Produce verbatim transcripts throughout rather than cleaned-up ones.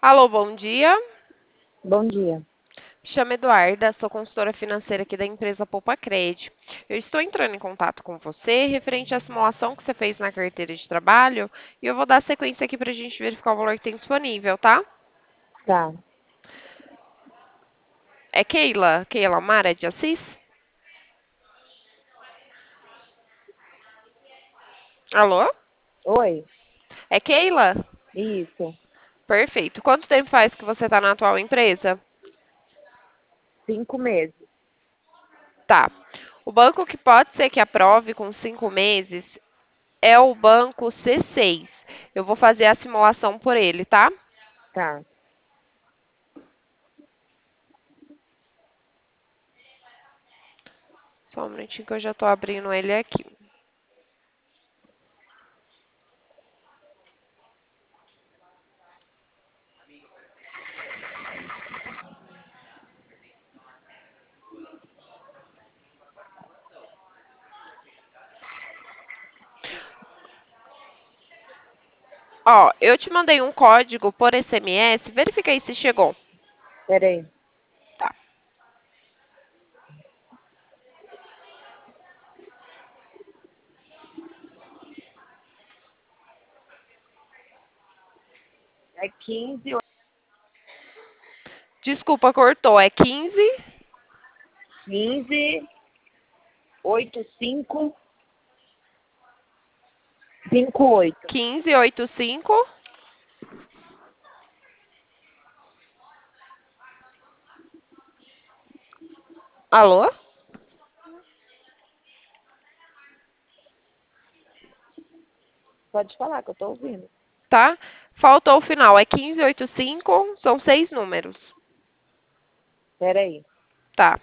Alô, bom dia. Bom dia. Me chamo Eduarda, sou consultora financeira aqui da empresa Poupa Cred. Eu estou entrando em contato com você referente à simulação que você fez na carteira de trabalho e eu vou dar sequência aqui para a gente verificar o valor que tem disponível, tá? Tá. É Keila? Keila Mara de Assis? Alô? Oi? É Keila? Isso. Perfeito. Quanto tempo faz que você está na atual empresa? Cinco meses. Tá. O banco que pode ser que aprove com cinco meses é o banco C seis. Eu vou fazer a simulação por ele, tá? Tá. Só um minutinho que eu já estou abrindo ele aqui. Ó, eu te mandei um código por S M S, verifica aí se chegou. Peraí. Tá. É quinze, Desculpa, cortou. É quinze, quinze, oito, cinco, cinco, oito. quinze, oitenta e cinco. Alô? Pode falar que eu tô ouvindo. Tá? Faltou o final. É quinze, oitenta e cinco. São seis números. Peraí. Tá.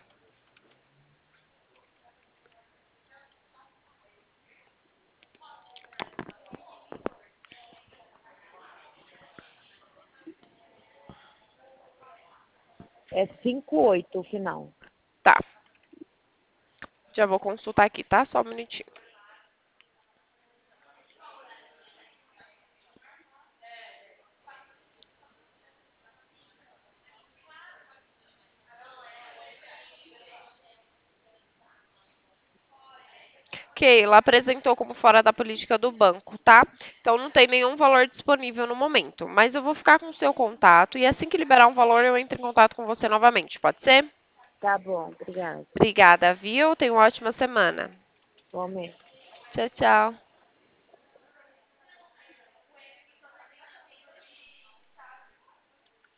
É cinco, oito o final. Tá. Já vou consultar aqui, tá? Só um minutinho. Keila apresentou como fora da política do banco, tá? Então não tem nenhum valor disponível no momento. Mas eu vou ficar com o seu contato e assim que liberar um valor eu entro em contato com você novamente. Pode ser? Tá bom, obrigada. Obrigada, viu? Tenha uma ótima semana. Igualmente. Tchau, tchau.